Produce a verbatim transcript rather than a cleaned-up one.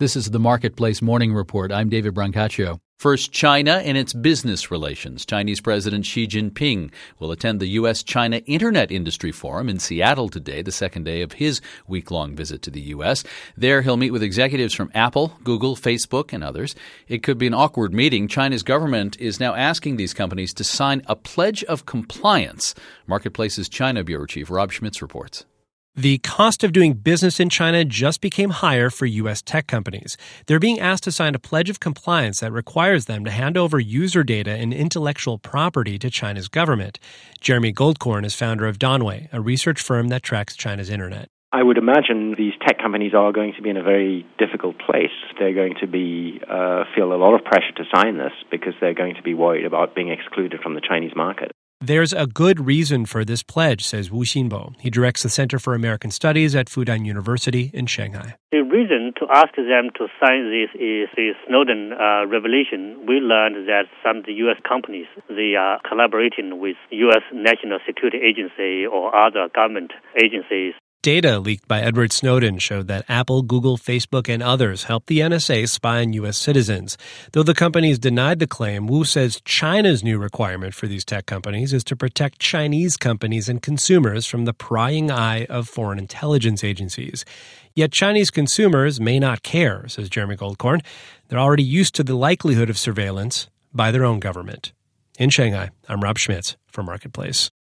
This is the Marketplace Morning Report. I'm David Brancaccio. First, China and its business relations. Chinese President Xi Jinping will attend the U S China Internet Industry Forum in Seattle today, the second day of his week-long visit to the U S. There, he'll meet with executives from Apple, Google, Facebook, and others. It could be an awkward meeting. China's government is now asking these companies to sign a pledge of compliance. Marketplace's China Bureau Chief Rob Schmitz reports. The cost of doing business in China just became higher for U S tech companies. They're being asked to sign a pledge of compliance that requires them to hand over user data and intellectual property to China's government. Jeremy Goldkorn is founder of Donway, a research firm that tracks China's internet. I would imagine these tech companies are going to be in a very difficult place. They're going to be uh, feel a lot of pressure to sign this because they're going to be worried about being excluded from the Chinese market. There's a good reason for this pledge, says Wu Xinbo. He directs the Center for American Studies at Fudan University in Shanghai. The reason to ask them to sign this is the Snowden uh, revelation. We learned that some of the U S companies, they are collaborating with U S National Security Agency or other government agencies. Data leaked by Edward Snowden showed that Apple, Google, Facebook, and others helped the N S A spy on U S citizens. Though the companies denied the claim, Wu says China's new requirement for these tech companies is to protect Chinese companies and consumers from the prying eye of foreign intelligence agencies. Yet Chinese consumers may not care, says Jeremy Goldkorn. They're already used to the likelihood of surveillance by their own government. In Shanghai, I'm Rob Schmitz for Marketplace.